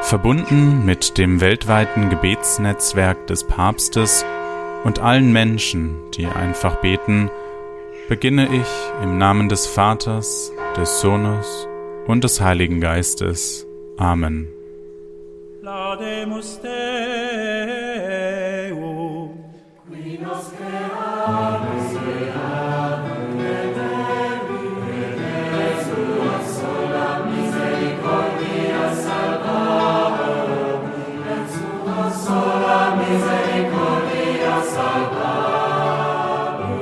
Verbunden mit dem weltweiten Gebetsnetzwerk des Papstes und allen Menschen, die einfach beten, beginne ich im Namen des Vaters, des Sohnes und des Heiligen Geistes. Amen. Laudemus Deo, qui nos creamus eadem et sua sola misericordia salvarum, et sua sola misericordia salvarum.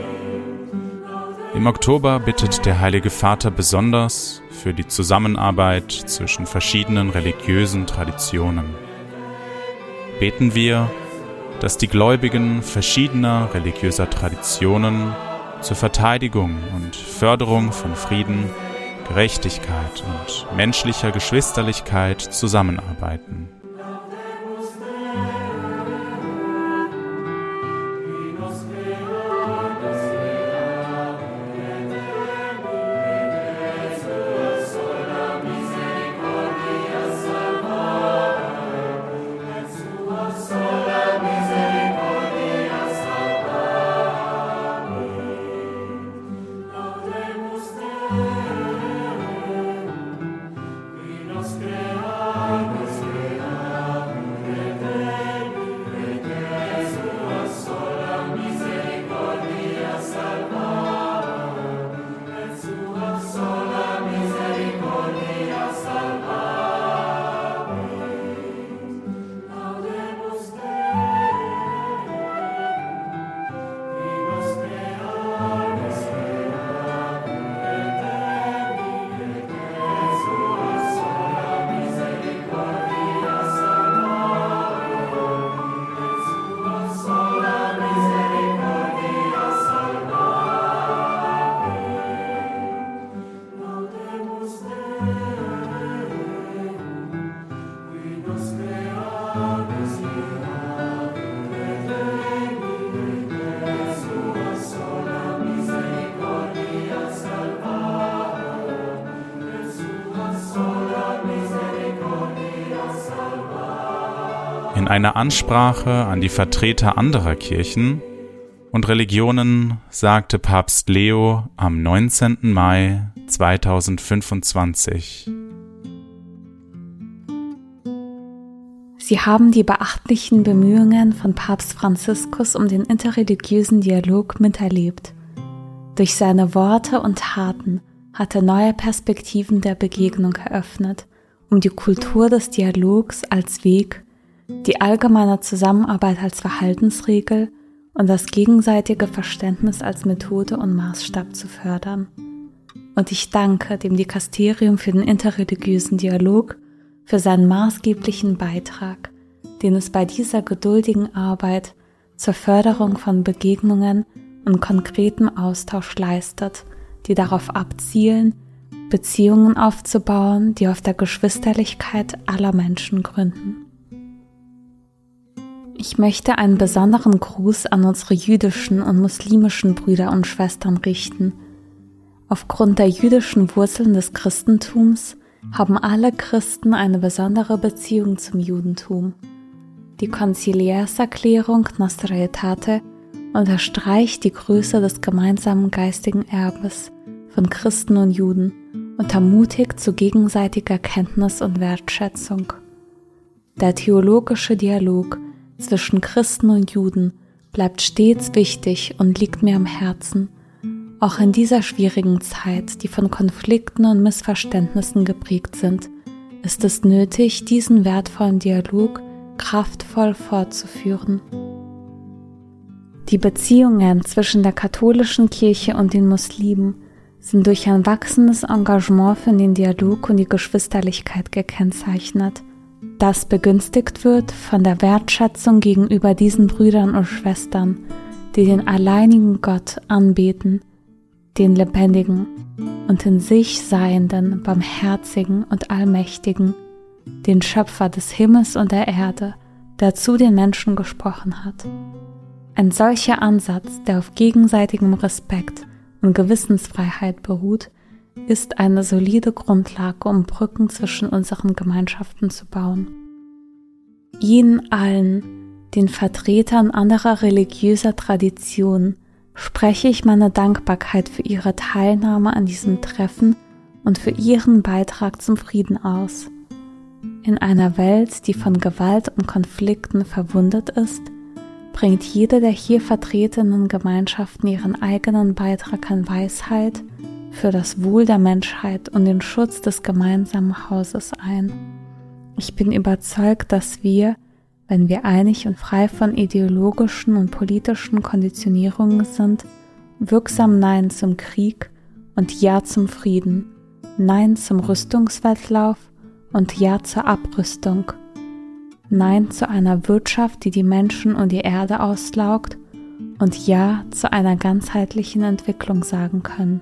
Im Oktober bittet der Heilige Vater besonders für die Zusammenarbeit zwischen verschiedenen religiösen Traditionen. Beten wir, dass die Gläubigen verschiedener religiöser Traditionen zur Verteidigung und Förderung von Frieden, Gerechtigkeit und menschlicher Geschwisterlichkeit zusammenarbeiten. In einer Ansprache an die Vertreter anderer Kirchen und Religionen sagte Papst Leo am 19. Mai 2025: Sie haben die beachtlichen Bemühungen von Papst Franziskus um den interreligiösen Dialog miterlebt. Durch seine Worte und Taten hat er neue Perspektiven der Begegnung eröffnet, um die Kultur des Dialogs als Weg, die allgemeine Zusammenarbeit als Verhaltensregel und das gegenseitige Verständnis als Methode und Maßstab zu fördern. Und ich danke dem Dikasterium für den interreligiösen Dialog für seinen maßgeblichen Beitrag, den es bei dieser geduldigen Arbeit zur Förderung von Begegnungen und konkretem Austausch leistet, die darauf abzielen, Beziehungen aufzubauen, die auf der Geschwisterlichkeit aller Menschen gründen. Ich möchte einen besonderen Gruß an unsere jüdischen und muslimischen Brüder und Schwestern richten. Aufgrund der jüdischen Wurzeln des Christentums haben alle Christen eine besondere Beziehung zum Judentum. Die Konziliärserklärung Nostra Aetate unterstreicht die Größe des gemeinsamen geistigen Erbes von Christen und Juden und ermutigt zu gegenseitiger Kenntnis und Wertschätzung. Der theologische Dialog zwischen Christen und Juden bleibt stets wichtig und liegt mir am Herzen, auch in dieser schwierigen Zeit, die von Konflikten und Missverständnissen geprägt sind, ist es nötig, diesen wertvollen Dialog kraftvoll fortzuführen. Die Beziehungen zwischen der katholischen Kirche und den Muslimen sind durch ein wachsendes Engagement für den Dialog und die Geschwisterlichkeit gekennzeichnet, das begünstigt wird von der Wertschätzung gegenüber diesen Brüdern und Schwestern, die den alleinigen Gott anbeten, den Lebendigen und in sich Seienden, Barmherzigen und Allmächtigen, den Schöpfer des Himmels und der Erde, der zu den Menschen gesprochen hat. Ein solcher Ansatz, der auf gegenseitigem Respekt und Gewissensfreiheit beruht, ist eine solide Grundlage, um Brücken zwischen unseren Gemeinschaften zu bauen. Ihnen allen, den Vertretern anderer religiöser Traditionen, spreche ich meine Dankbarkeit für Ihre Teilnahme an diesem Treffen und für Ihren Beitrag zum Frieden aus. In einer Welt, die von Gewalt und Konflikten verwundet ist, bringt jede der hier vertretenen Gemeinschaften ihren eigenen Beitrag an Weisheit für das Wohl der Menschheit und den Schutz des gemeinsamen Hauses ein. Ich bin überzeugt, dass wir, wenn wir einig und frei von ideologischen und politischen Konditionierungen sind, wirksam Nein zum Krieg und Ja zum Frieden, Nein zum Rüstungswettlauf und Ja zur Abrüstung, Nein zu einer Wirtschaft, die die Menschen und die Erde auslaugt und Ja zu einer ganzheitlichen Entwicklung sagen können.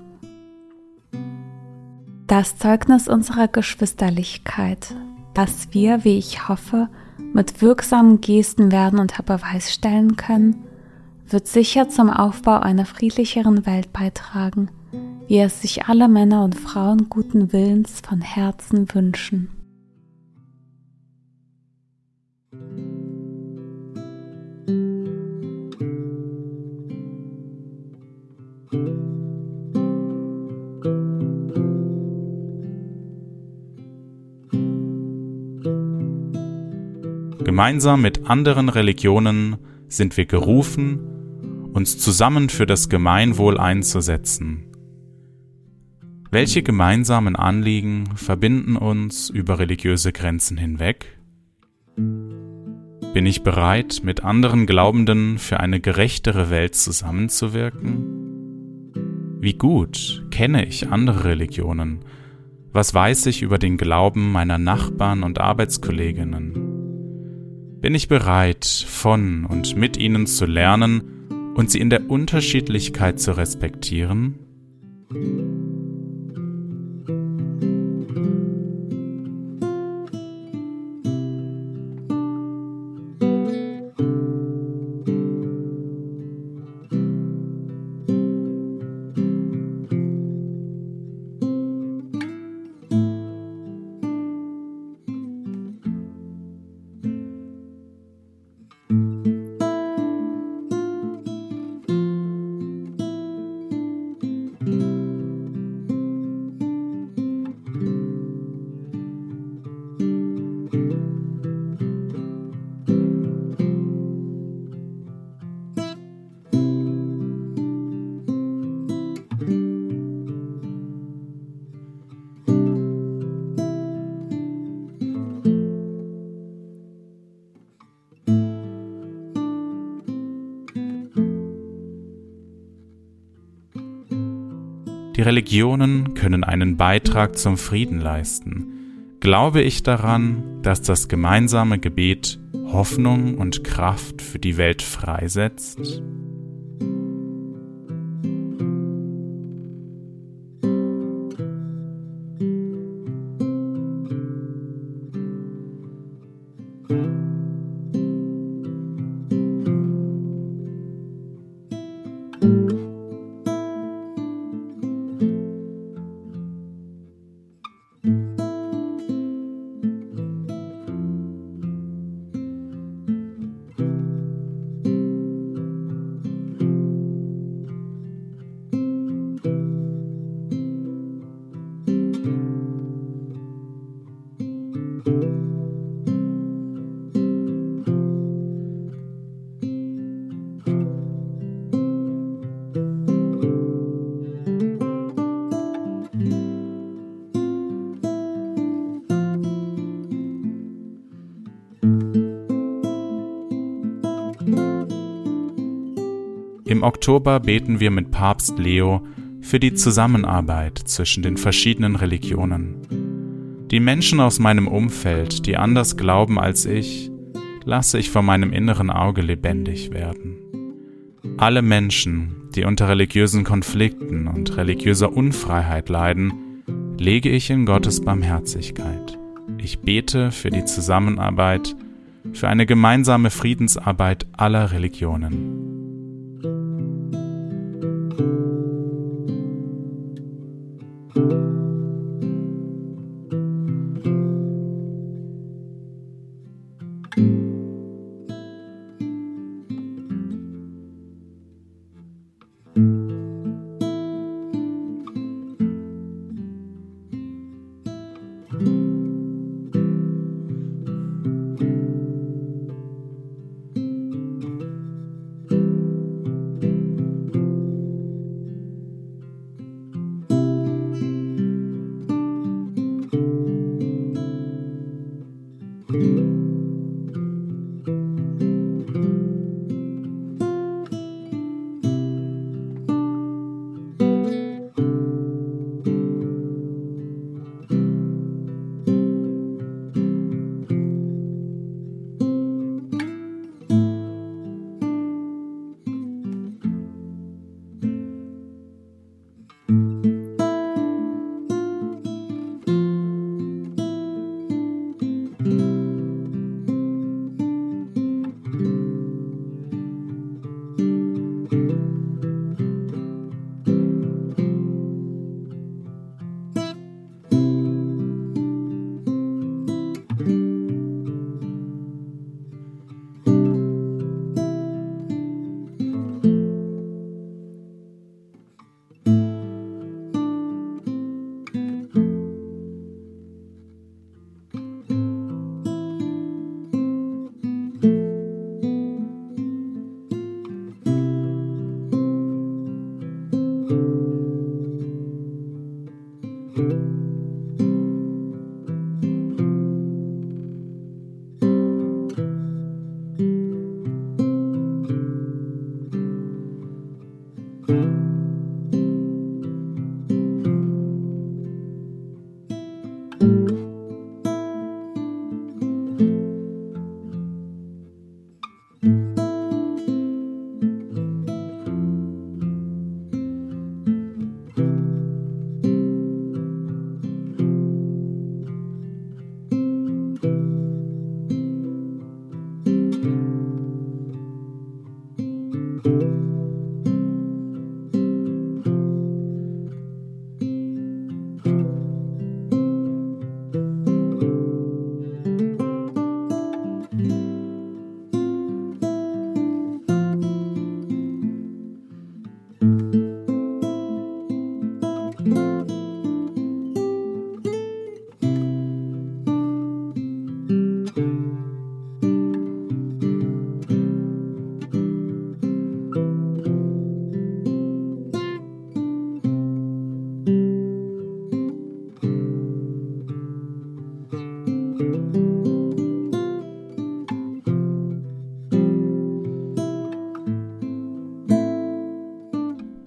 Das Zeugnis unserer Geschwisterlichkeit, das wir, wie ich hoffe, mit wirksamen Gesten werden unter Beweis stellen können, wird sicher zum Aufbau einer friedlicheren Welt beitragen, wie es sich alle Männer und Frauen guten Willens von Herzen wünschen. Gemeinsam mit anderen Religionen sind wir gerufen, uns zusammen für das Gemeinwohl einzusetzen. Welche gemeinsamen Anliegen verbinden uns über religiöse Grenzen hinweg? Bin ich bereit, mit anderen Glaubenden für eine gerechtere Welt zusammenzuwirken? Wie gut kenne ich andere Religionen? Was weiß ich über den Glauben meiner Nachbarn und Arbeitskolleginnen? Bin ich bereit, von und mit ihnen zu lernen und sie in der Unterschiedlichkeit zu respektieren? Die Religionen können einen Beitrag zum Frieden leisten. Glaube ich daran, dass das gemeinsame Gebet Hoffnung und Kraft für die Welt freisetzt? Im Oktober beten wir mit Papst Leo für die Zusammenarbeit zwischen den verschiedenen Religionen. Die Menschen aus meinem Umfeld, die anders glauben als ich, lasse ich vor meinem inneren Auge lebendig werden. Alle Menschen, die unter religiösen Konflikten und religiöser Unfreiheit leiden, lege ich in Gottes Barmherzigkeit. Ich bete für die Zusammenarbeit, für eine gemeinsame Friedensarbeit aller Religionen.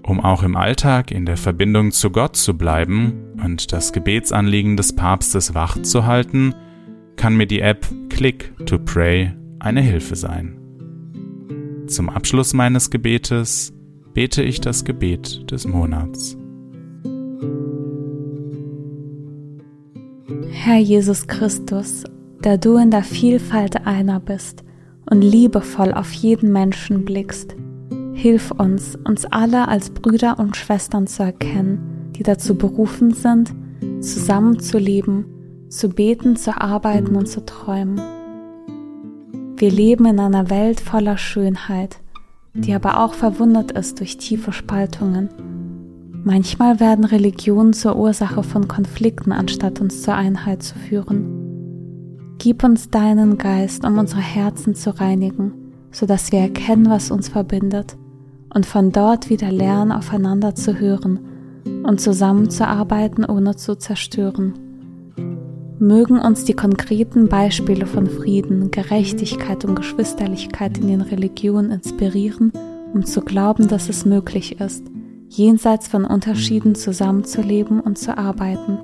Um auch im Alltag in der Verbindung zu Gott zu bleiben und das Gebetsanliegen des Papstes wach zu halten, kann mir die App Click to Pray eine Hilfe sein. Zum Abschluss meines Gebetes bete ich das Gebet des Monats. Herr Jesus Christus, der du in der Vielfalt einer bist und liebevoll auf jeden Menschen blickst, hilf uns alle als Brüder und Schwestern zu erkennen, die dazu berufen sind, zusammenzuleben, zu beten, zu arbeiten und zu träumen. Wir leben in einer Welt voller Schönheit, die aber auch verwundet ist durch tiefe Spaltungen. Manchmal werden Religionen zur Ursache von Konflikten, anstatt uns zur Einheit zu führen. Gib uns deinen Geist, um unsere Herzen zu reinigen, sodass wir erkennen, was uns verbindet, und von dort wieder lernen, aufeinander zu hören und zusammenzuarbeiten, ohne zu zerstören. Mögen uns die konkreten Beispiele von Frieden, Gerechtigkeit und Geschwisterlichkeit in den Religionen inspirieren, um zu glauben, dass es möglich ist, jenseits von Unterschieden zusammenzuleben und zu arbeiten.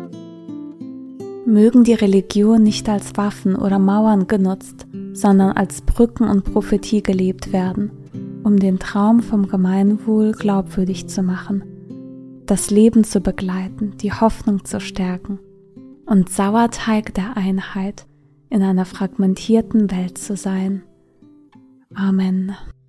Mögen die Religionen nicht als Waffen oder Mauern genutzt, sondern als Brücken und Prophetie gelebt werden, um den Traum vom Gemeinwohl glaubwürdig zu machen, das Leben zu begleiten, die Hoffnung zu stärken und Sauerteig der Einheit in einer fragmentierten Welt zu sein. Amen.